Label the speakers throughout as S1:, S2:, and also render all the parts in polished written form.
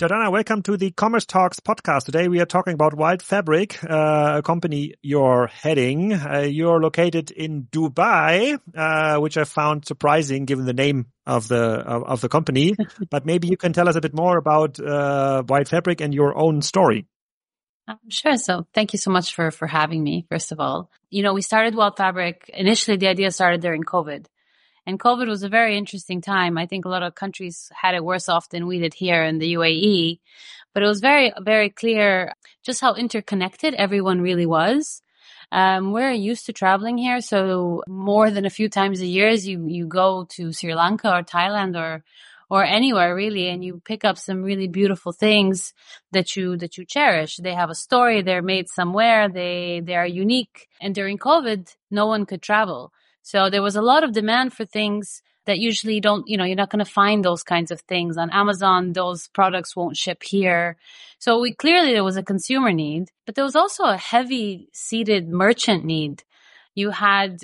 S1: Jordana, welcome to the Commerce Talks podcast. Today we are talking about Wild Fabric, a company you're heading. You're located in Dubai, which I found surprising given the name of the company. But maybe you can tell us a bit more about Wild Fabric and your own story.
S2: Sure. So thank you so much for having me, first of all. We started Wild Fabric. Initially, the idea started during COVID. And COVID was a very interesting time. I think a lot of countries had it worse off than we did here in the UAE. But it was very, very clear just how interconnected everyone really was. We're used to traveling here. So more than a few times a year, you go to Sri Lanka or Thailand or anywhere really, and you pick up some really beautiful things that you cherish. They have a story. They're made somewhere. They are unique. And during COVID, no one could travel. So there was a lot of demand for things that usually you're not going to find those kinds of things on Amazon. Those products won't ship here. So clearly there was a consumer need, but there was also a heavy seated merchant need. You had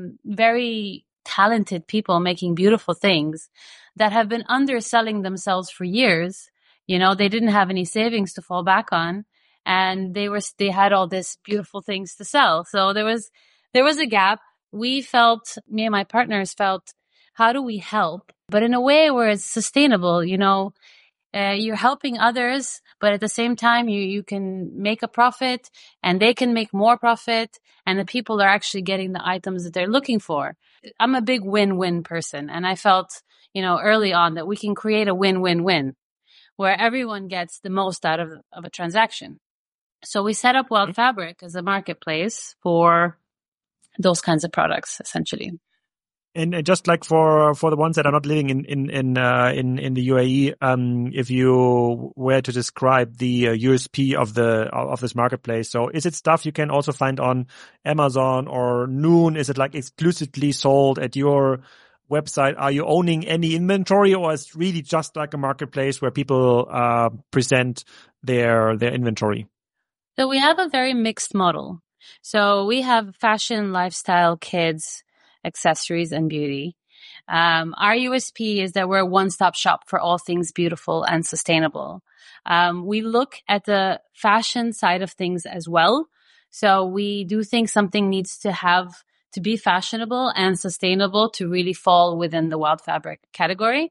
S2: very talented people making beautiful things that have been underselling themselves for years. They didn't have any savings to fall back on, and they had all these beautiful things to sell. So there was a gap. Me and my partners felt, how do we help? But in a way where it's sustainable, you're helping others, but at the same time, you can make a profit and they can make more profit, and the people are actually getting the items that they're looking for. I'm a big win-win person, and I felt, early on that we can create a win-win-win where everyone gets the most out of a transaction. So we set up Wild Fabric as a marketplace for those kinds of products, essentially.
S1: And just like for the ones that are not living in the UAE, if you were to describe the USP of this marketplace, so is it stuff you can also find on Amazon or Noon? Is it like exclusively sold at your website? Are you owning any inventory, or is it really just like a marketplace where people present their inventory?
S2: So we have a very mixed model. So we have fashion, lifestyle, kids, accessories, and beauty. Our USP is that we're a one-stop shop for all things beautiful and sustainable. We look at the fashion side of things as well. So we do think something needs to be fashionable and sustainable to really fall within the Wild Fabric category.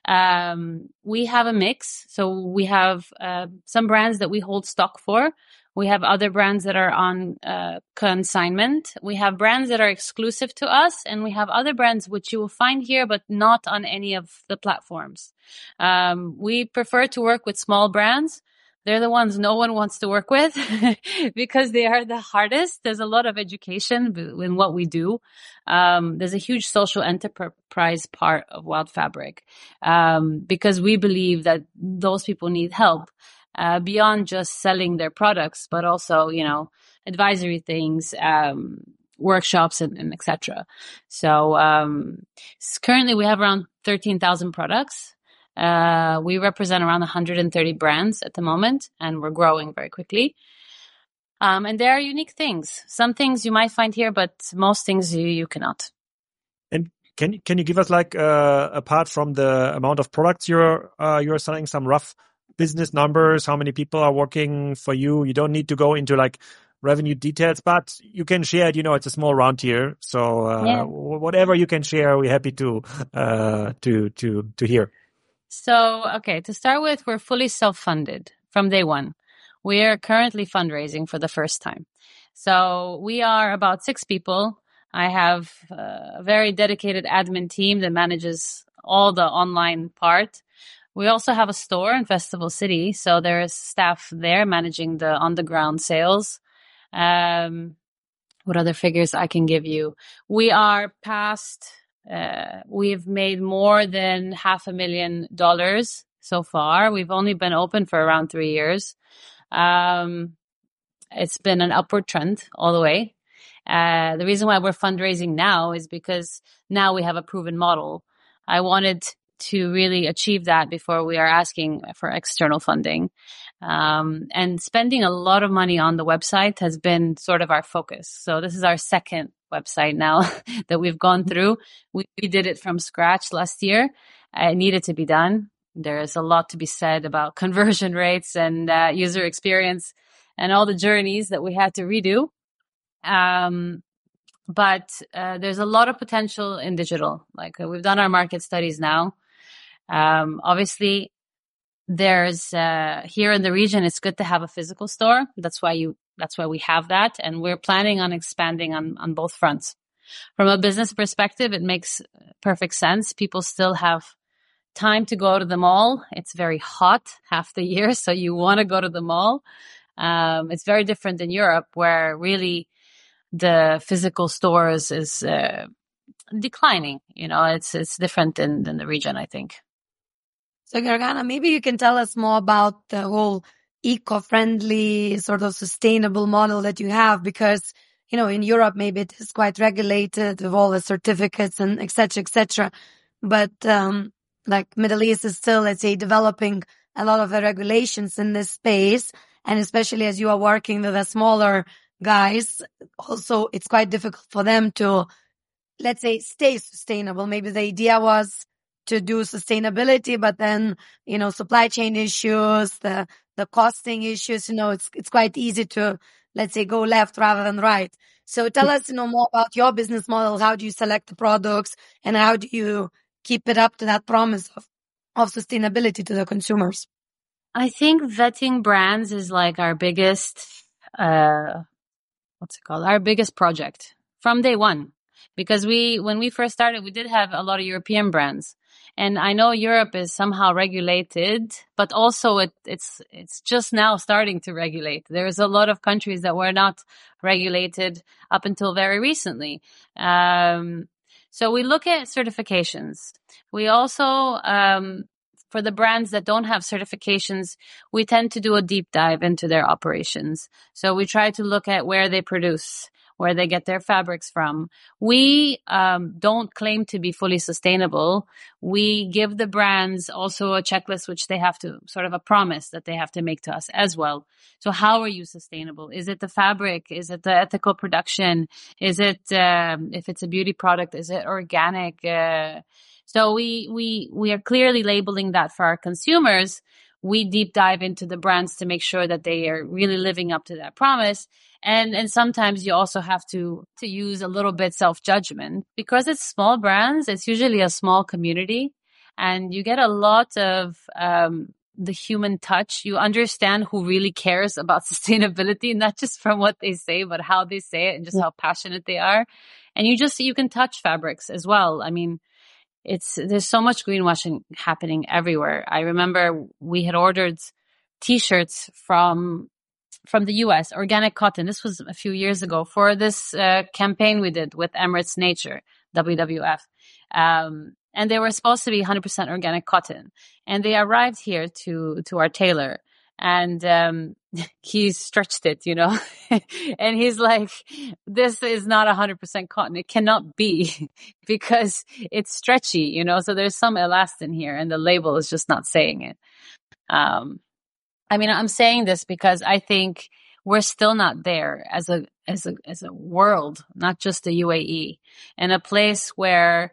S2: We have a mix. So we have some brands that we hold stock for. We have other brands that are on consignment. We have brands that are exclusive to us, and we have other brands which you will find here, but not on any of the platforms. We prefer to work with small brands. They're the ones no one wants to work with because they are the hardest. There's a lot of education in what we do. There's a huge social enterprise part of Wild Fabric because we believe that those people need help. Beyond just selling their products, but also, advisory things, workshops and etc. So, currently we have around 13,000 products. We represent around 130 brands at the moment, and we're growing very quickly. And there are unique things. Some things you might find here, but most things you cannot.
S1: And can you give us apart from the amount of products you're selling, some rough business numbers, how many people are working for you? You don't need to go into revenue details, but you can share it. It's a small round here. So whatever you can share, we're happy to hear.
S2: So, okay, to start with, we're fully self-funded from day one. We are currently fundraising for the first time. So we are about 6 people. I have a very dedicated admin team that manages all the online part. We also have a store in Festival City, so there is staff there managing the on-the-ground sales. What other figures I can give you? We are past, we've made more than $500,000 so far. We've only been open for around 3 years. It's been an upward trend all the way. The reason why we're fundraising now is because now we have a proven model. I wanted to really achieve that before we are asking for external funding. And spending a lot of money on the website has been sort of our focus. So this is our second website now that we've gone through. We did it from scratch last year. It needed to be done. There is a lot to be said about conversion rates and user experience and all the journeys that we had to redo. But there's a lot of potential in digital. Like we've done our market studies now. Obviously, there's here in the region, it's good to have a physical store. That's why we have that, and we're planning on expanding on both fronts. From a business perspective, it makes perfect sense. People still have time to go to the mall. It's very hot half the year, so you want to go to the mall. It's very different in Europe, where really the physical stores is declining. It's different than the region, I think.
S3: So Gorgana, maybe you can tell us more about the whole eco-friendly sort of sustainable model that you have, because, in Europe, maybe it is quite regulated with all the certificates and et cetera. But, like Middle East is still, let's say, developing a lot of the regulations in this space. And especially as you are working with the smaller guys, also it's quite difficult for them to, let's say, stay sustainable. Maybe the idea was to do sustainability, but then, supply chain issues, the costing issues, it's quite easy to, let's say, go left rather than right. So tell us, more about your business model. How do you select the products, and how do you keep it up to that promise of sustainability to the consumers?
S2: I think vetting brands is like our biggest, our biggest project from day one. Because when we first started, we did have a lot of European brands. And I know Europe is somehow regulated, but also it's just now starting to regulate. There's a lot of countries that were not regulated up until very recently. So we look at certifications. We also, for the brands that don't have certifications, we tend to do a deep dive into their operations. So we try to look at where they produce, where they get their fabrics from. We don't claim to be fully sustainable. We give the brands also a checklist, which they have to, sort of a promise that they have to make to us as well. So how are you sustainable? Is it the fabric? Is it the ethical production? Is it, if it's a beauty product, is it organic? So we are clearly labeling that for our consumers. We deep dive into the brands to make sure that they are really living up to that promise. And sometimes you also have to use a little bit self-judgment, because it's small brands. It's usually a small community, and you get a lot of the human touch. You understand who really cares about sustainability, not just from what they say, but how they say it and just how passionate they are. And you can touch fabrics as well. I mean, there's so much greenwashing happening everywhere. I remember we had ordered t-shirts from the US, organic cotton. This was a few years ago for this campaign we did with Emirates Nature, WWF. And they were supposed to be 100% organic cotton. And they arrived here to our tailor. And he stretched it, and he's like, this is not 100% cotton. It cannot be, because it's stretchy, so there's some elastin here, and the label is just not saying it. I mean, I'm saying this because I think we're still not there as a world, not just the UAE, and a place where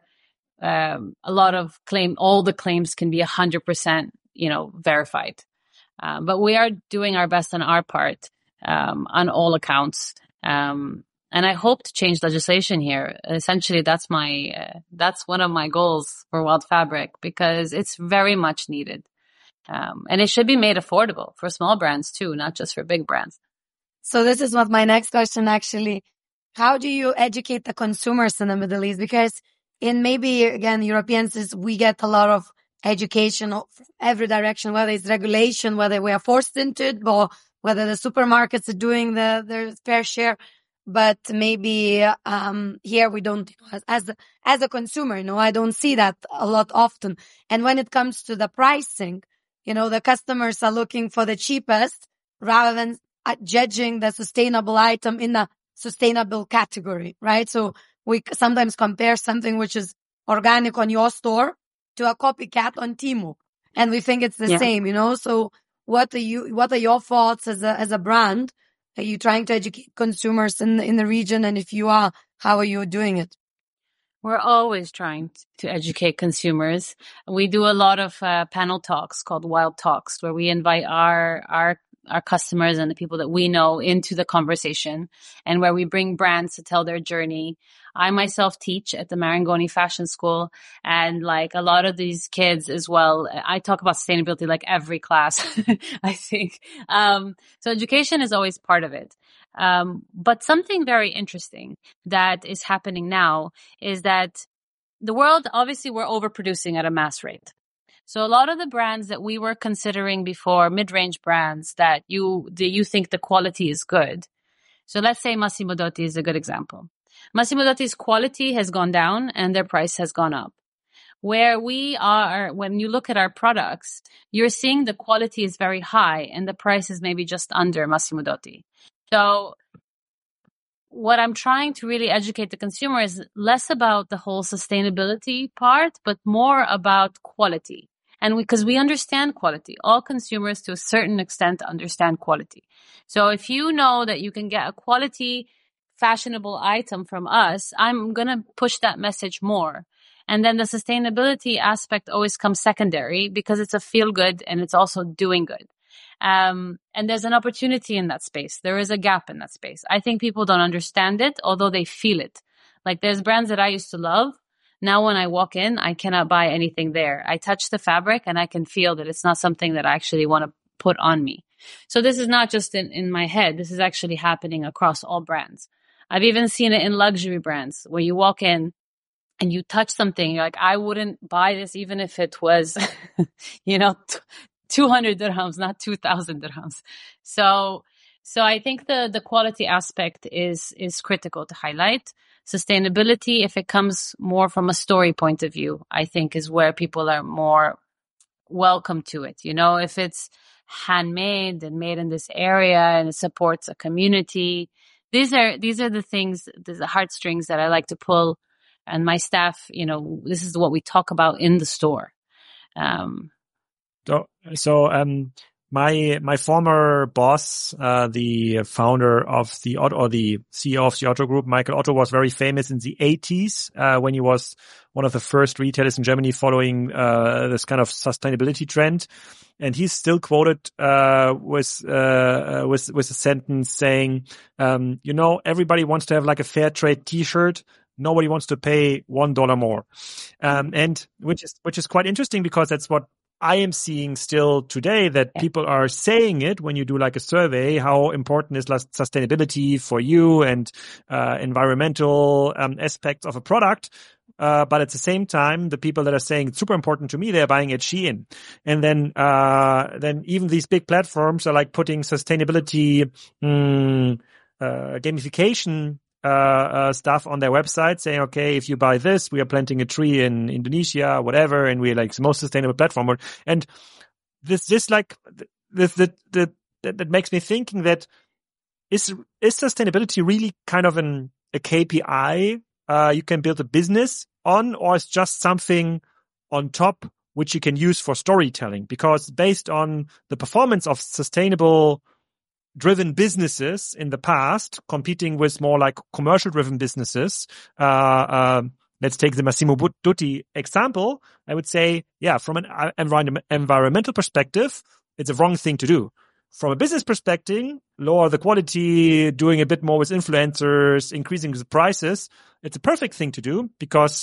S2: all the claims can be 100%, verified. But we are doing our best on our part, on all accounts. And I hope to change legislation here. Essentially, that's one of my goals for Wild Fabric, because it's very much needed. And it should be made affordable for small brands too, not just for big brands.
S3: So this is what my next question actually. How do you educate the consumers in the Middle East? Because in maybe, again, Europeans, we get a lot of education from every direction, whether it's regulation, whether we are forced into it, or whether the supermarkets are doing their fair share. But maybe here we don't, as a consumer, I don't see that a lot often. And when it comes to the pricing, the customers are looking for the cheapest rather than judging the sustainable item in the sustainable category, right? So we sometimes compare something which is organic on your store to a copycat on Temu, and we think it's the same, So what are your thoughts as a brand? Are you trying to educate consumers in the region? And if you are, how are you doing it?
S2: We're always trying to educate consumers. We do a lot of panel talks called Wild Talks, where we invite our customers and the people that we know into the conversation, and where we bring brands to tell their journey. I myself teach at the Marangoni Fashion School, and like a lot of these kids as well, I talk about sustainability like every class, I think. So education is always part of it. But something very interesting that is happening now is that the world, obviously we're overproducing at a mass rate. So a lot of the brands that we were considering before, mid-range brands that you think the quality is good. So let's say Massimo Dutti is a good example. Massimo Dutti's quality has gone down and their price has gone up. Where we are, when you look at our products, you're seeing the quality is very high and the price is maybe just under Massimo Dutti. So what I'm trying to really educate the consumer is less about the whole sustainability part, but more about quality. And because we understand quality, all consumers to a certain extent understand quality. So if you know that you can get a quality, fashionable item from us, I'm going to push that message more. And then the sustainability aspect always comes secondary because it's a feel good and it's also doing good. And there's an opportunity in that space. There is a gap in that space. I think people don't understand it, although they feel it. Like there's brands that I used to love. Now when I walk in, I cannot buy anything there. I touch the fabric and I can feel that it's not something that I actually want to put on me. So this is not just in my head. This is actually happening across all brands. I've even seen it in luxury brands where you walk in and you touch something, you're like, I wouldn't buy this even if it was, 200 dirhams, not 2,000 dirhams. So I think the quality aspect is critical to highlight. Sustainability, if it comes more from a story point of view, I think is where people are more welcome to it. If it's handmade and made in this area and it supports a community, these are the things, the heartstrings that I like to pull. And my staff, this is what we talk about in the store.
S1: My former boss, the founder of the Otto, or the CEO of the Otto Group, Michael Otto, was very famous in the 80s, when he was one of the first retailers in Germany following, this kind of sustainability trend. And he's still quoted, with a sentence saying, everybody wants to have like a fair trade t-shirt. Nobody wants to pay $1 more. And which is quite interesting because that's what I am seeing still today, that people are saying it when you do like a survey, how important is sustainability for you and environmental aspects of a product. But at the same time, the people that are saying it's super important to me, they're buying at Shein. And then even these big platforms are like putting sustainability gamification stuff on their website saying, okay, if you buy this, we are planting a tree in Indonesia, whatever, and we're like the most sustainable platform. And that makes me thinking that is sustainability really kind of a KPI you can build a business on, or it's just something on top which you can use for storytelling? Because based on the performance of sustainable driven businesses in the past, competing with more like commercial driven businesses. Let's take the Massimo Dutti example. I would say, from an environmental perspective, it's a wrong thing to do. From a business perspective, lower the quality, doing a bit more with influencers, increasing the prices. It's a perfect thing to do because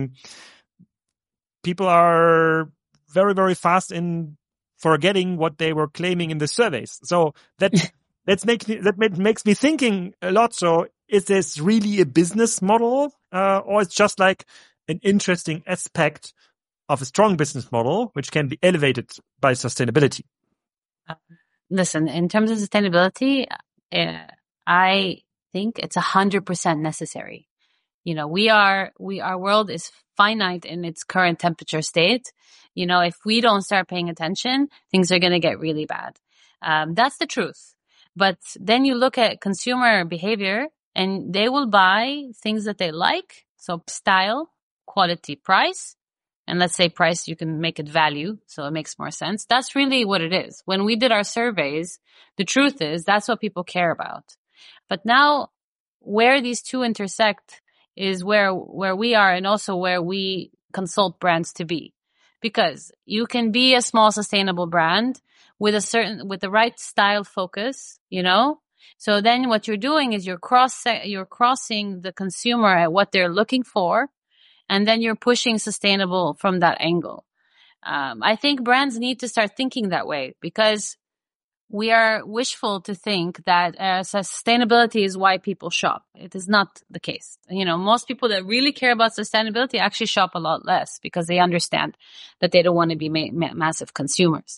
S1: people are very, very fast in forgetting what they were claiming in the surveys. So that makes me thinking a lot. So is this really a business model, or it's just like an interesting aspect of a strong business model, which can be elevated by sustainability?
S2: Listen, in terms of sustainability, I think it's 100% necessary. Our world is finite in its current temperature state. If we don't start paying attention, things are going to get really bad. That's the truth. But then you look at consumer behavior and they will buy things that they like. So style, quality, price. And let's say price, you can make it value. So it makes more sense. That's really what it is. When we did our surveys, the truth is that's what people care about. But now where these two intersect is where we are, and also where we consult brands to be. Because you can be a small sustainable brand with the right style focus, So then what you're doing is you're crossing the consumer at what they're looking for, and then you're pushing sustainable from that angle. I think brands need to start thinking that way, because we are wishful to think that sustainability is why people shop. It is not the case. Most people that really care about sustainability actually shop a lot less, because they understand that they don't want to be massive consumers.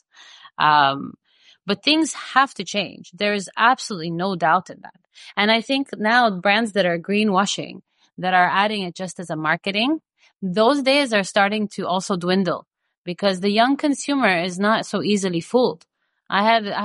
S2: But things have to change. There is absolutely no doubt in that. And I think now brands that are greenwashing, that are adding it just as a marketing, those days are starting to also dwindle, because the young consumer is not so easily fooled. I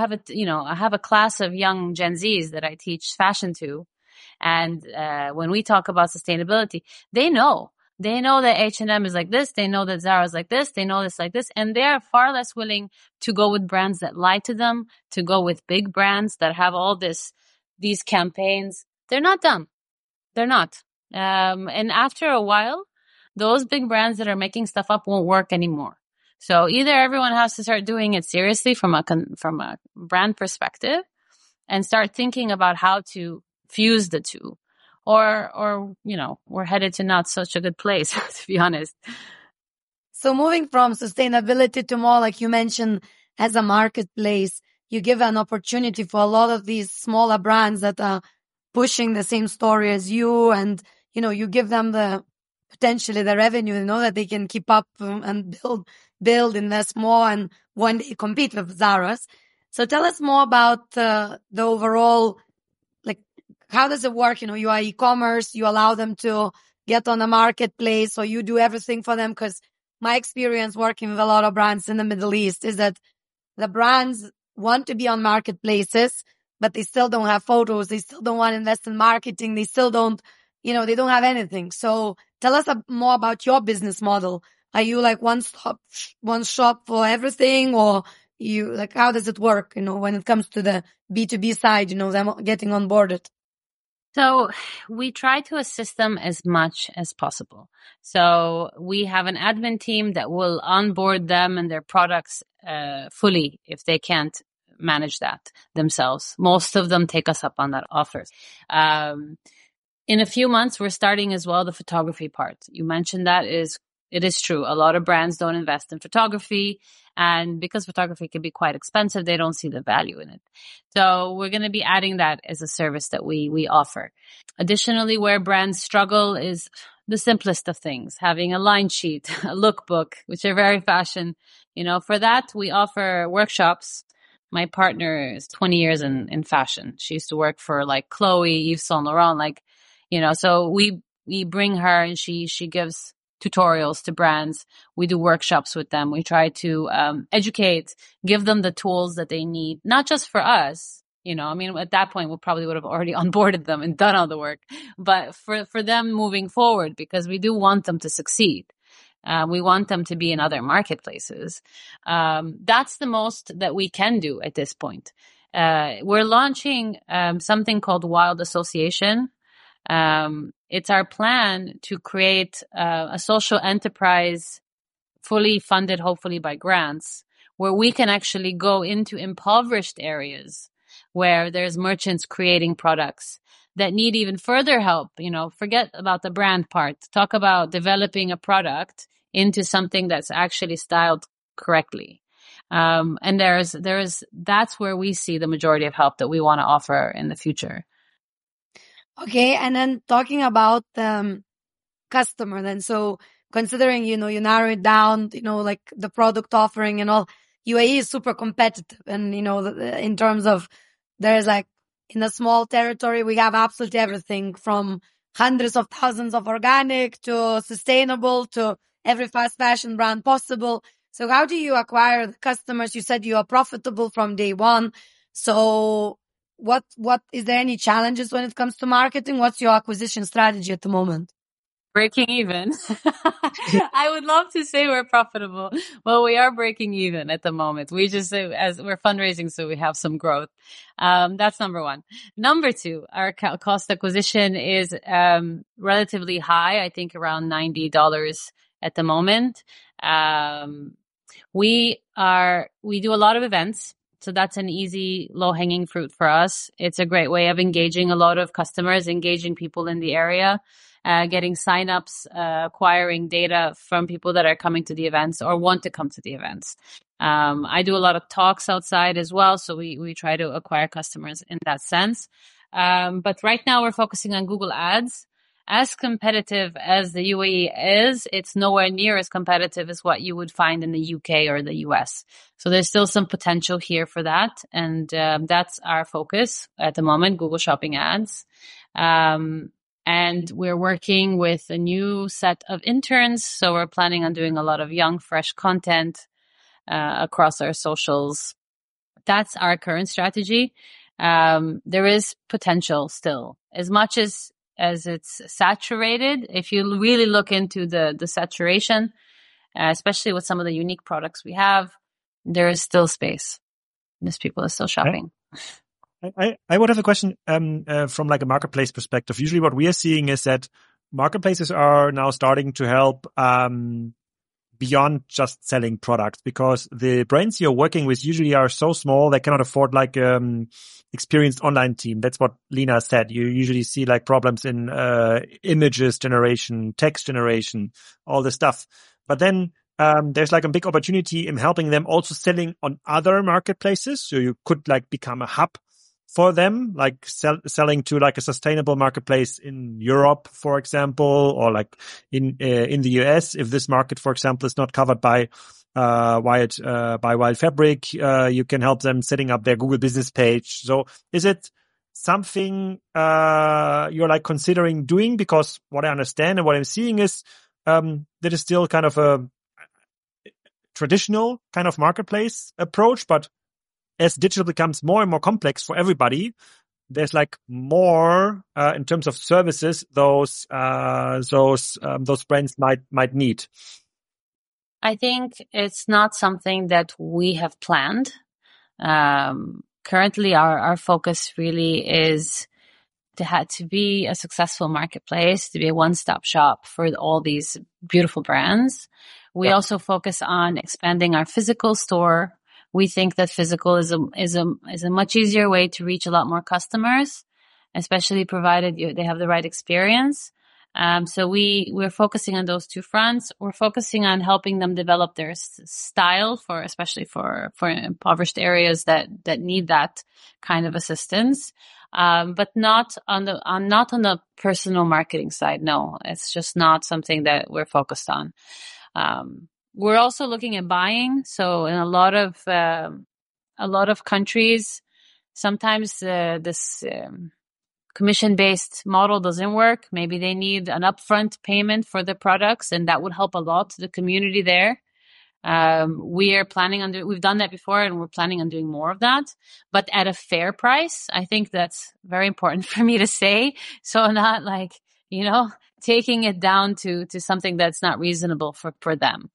S2: have a class of young Gen Zs that I teach fashion to. And when we talk about sustainability, they know that H&M is like this. They know that Zara is like this. They know this like this. And they are far less willing to go with brands that lie to them, to go with big brands that have all these campaigns. They're not dumb. They're not. And after a while, those big brands that are making stuff up won't work anymore. So either everyone has to start doing it seriously from a brand perspective, and start thinking about how to fuse the two, or we're headed to not such a good place, to be honest.
S3: So moving from sustainability to more, like you mentioned, as a marketplace, you give an opportunity for a lot of these smaller brands that are pushing the same story as you, and you give them potentially the revenue, that they can keep up and build, invest more, and one day compete with Zara's. So tell us more about the overall, like, how does it work? You are e-commerce, you allow them to get on a marketplace, or you do everything for them? Because my experience working with a lot of brands in the Middle East is that the brands want to be on marketplaces, but they still don't have photos. They still don't want to invest in marketing. They still don't, they don't have anything. So tell us more about your business model. Are you like one shop for everything, or how does it work, when it comes to the B2B side, them getting onboarded?
S2: So we try to assist them as much as possible. So we have an admin team that will onboard them and their products fully if they can't manage that themselves. Most of them take us up on that offer. In a few months, we're starting as well the photography part. You mentioned that it is true. A lot of brands don't invest in photography, and because photography can be quite expensive, they don't see the value in it. So we're going to be adding that as a service that we offer. Additionally, where brands struggle is the simplest of things, having a line sheet, a lookbook, which are very fashion. For that, we offer workshops. My partner is 20 years in fashion. She used to work for like Chloe, Yves Saint Laurent, so we bring her, and she gives tutorials to brands. We do workshops with them. We try to educate, give them the tools that they need, not just for us. At that point, we probably would have already onboarded them and done all the work, but for them moving forward, because we do want them to succeed. We want them to be in other marketplaces. That's the most that we can do at this point. We're launching something called Wild Association. It's our plan to create a social enterprise fully funded, hopefully by grants, where we can actually go into impoverished areas where there's merchants creating products that need even further help. Forget about the brand part. Talk about developing a product into something that's actually styled correctly. And that's where we see the majority of help that we want to offer in the future.
S3: Okay. And then talking about customer then. So considering, you narrow it down, like the product offering and all, UAE is super competitive. And, in terms of, there's like, in a small territory, we have absolutely everything from hundreds of thousands of organic to sustainable to every fast fashion brand possible. So how do you acquire the customers? You said you are profitable from day one. So what is there any challenges when it comes to marketing? What's your acquisition strategy at the moment?
S2: Breaking even. I would love to say we're profitable. Well, we are breaking even at the moment. We just, as we're fundraising, so we have some growth. That's number one. Number two, our cost acquisition is, relatively high. I think around $90 at the moment. We do a lot of events. So that's an easy, low-hanging fruit for us. It's a great way of engaging a lot of customers, engaging people in the area, getting signups, acquiring data from people that are coming to the events or want to come to the events. I do a lot of talks outside as well, so we try to acquire customers in that sense. But right now we're focusing on Google Ads. As competitive as the UAE is, it's nowhere near as competitive as what you would find in the UK or the US. So there's still some potential here for that. And that's our focus at the moment, Google Shopping Ads. And we're working with a new set of interns. So we're planning on doing a lot of young, fresh content across our socials. That's our current strategy. There is potential still. As much as it's saturated, if you really look into the saturation, especially with some of the unique products we have, there is still space. There's people are still shopping.
S1: I would have a question from like a marketplace perspective. Usually what we are seeing is that marketplaces are now starting to help beyond just selling products, because the brands you're working with usually are so small they cannot afford like experienced online team. That's what Lina said. You usually see like problems in images generation, text generation, all this stuff. But then there's like a big opportunity in helping them also selling on other marketplaces. So you could like become a hub for them, like selling to like a sustainable marketplace in Europe, for example, or like in the US. If this market, for example, is not covered by Wild Fabric, you can help them setting up their Google business page. So is it something you're like considering doing? Because what I understand and what I'm seeing is that is still kind of a traditional kind of marketplace approach, but as digital becomes more and more complex for everybody, there's like more in terms of services those brands might need.
S2: I think it's not something that we have planned. Currently, our focus really is to be a successful marketplace, to be a one-stop shop for all these beautiful brands. We also focus on expanding our physical store. We think that physical is a much easier way to reach a lot more customers, especially provided they have the right experience. So we're focusing on those two fronts. We're focusing on helping them develop their style especially for impoverished areas that need that kind of assistance. But not on the personal marketing side. No, it's just not something that we're focused on. We're also looking at buying. So in a lot of countries, sometimes this commission-based model doesn't work. Maybe they need an upfront payment for the products, and that would help a lot to the community there. We've done that before, and we're planning on doing more of that, but at a fair price. I think that's very important for me to say. So not like, taking it down to something that's not reasonable for them.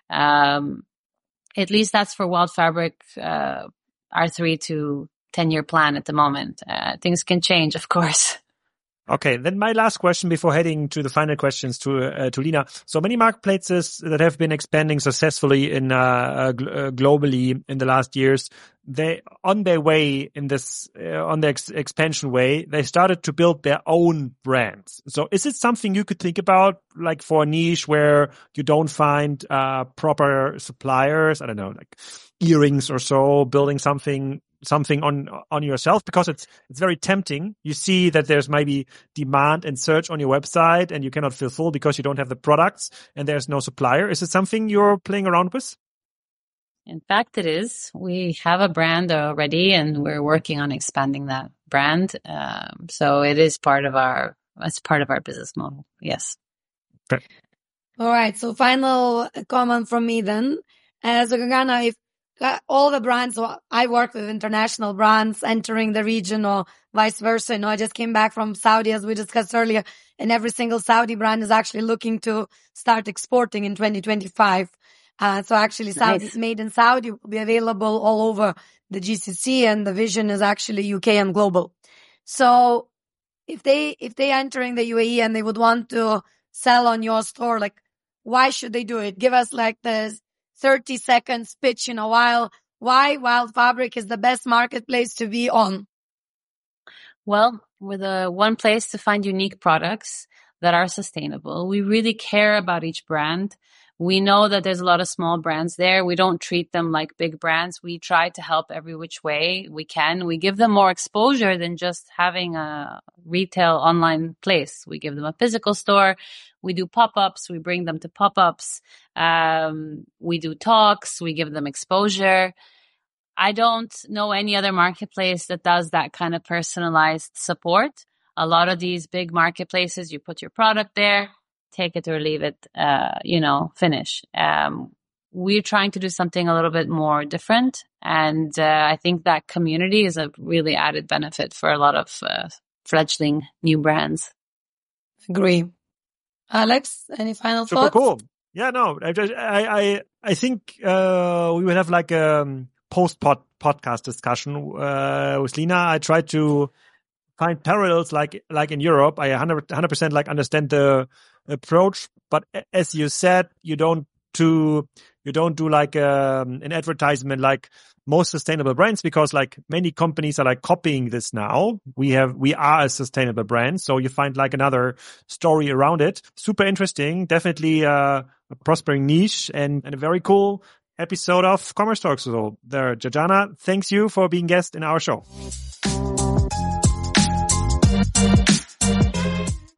S2: At least that's for Wild Fabric, our 3 to 10-year plan at the moment. Things can change, of course.
S1: Okay, then my last question before heading to the final questions to Lina. So many marketplaces that have been expanding successfully in globally in the last years, they on their way in this on their expansion way, they started to build their own brands. So is it something you could think about, like for a niche where you don't find proper suppliers? I don't know, like earrings or so, building something on yourself, because it's very tempting. You see that there's maybe demand and search on your website and you cannot fulfill because you don't have the products and there's no supplier. Is it something you're playing around with?
S2: In fact, it is. We have a brand already and we're working on expanding that brand. So it is part of our business model. Yes.
S1: Okay.
S3: All right. So final comment from me then. So Gorgana, if all the brands, so I work with international brands entering the region or vice versa. I just came back from Saudi, as we discussed earlier. and every single Saudi brand is actually looking to start exporting in 2025. So actually
S2: Nice.
S3: made in Saudi will be available all over the GCC, and the vision is actually UK and global. So if they entering the UAE and they would want to sell on your store, like, why should they do it? Give us like the 30-second pitch in a while. Why Wild Fabric is the best marketplace to be on?
S2: Well, we're the one place to find unique products that are sustainable. We really care about each brand. We know that there's a lot of small brands there. We don't treat them like big brands. We try to help every which way we can. We give them more exposure than just having a retail online place. We give them a physical store. We do pop-ups. We bring them to pop-ups. We do talks. We give them exposure. I don't know any other marketplace that does that kind of personalized support. A lot of these big marketplaces, you put your product there, take it or leave it, finish. We're trying to do something a little bit more different. And I think that community is a really added benefit for a lot of fledgling new brands.
S3: Agree. Alex, any final thoughts?
S1: Super cool. Yeah, no, I think we will have like a post-podcast discussion with Lina. I tried to find parallels like in Europe. I 100% like understand the approach, but as you said, you don't do like an advertisement like most sustainable brands, because like many companies are like copying this now. We are a sustainable brand, so you find like another story around it. Super interesting, definitely a prospering niche and a very cool episode of Commerce Talks. So there, Georgiana, thanks you for being guest in our show.